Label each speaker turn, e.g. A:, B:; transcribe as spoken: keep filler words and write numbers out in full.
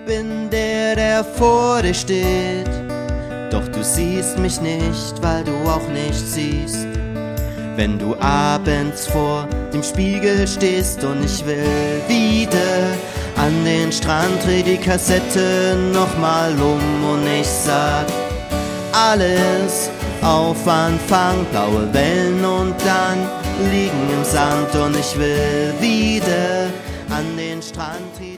A: bin der, der vor dir steht. Doch du siehst mich nicht, weil du auch nicht siehst. Wenn du abends vor dem Spiegel stehst und ich will wieder an den Strand, dreh die Kassette nochmal um und ich sag alles auf Anfang, blaue Wellen und dann liegen im Sand und ich will wieder an den Strand.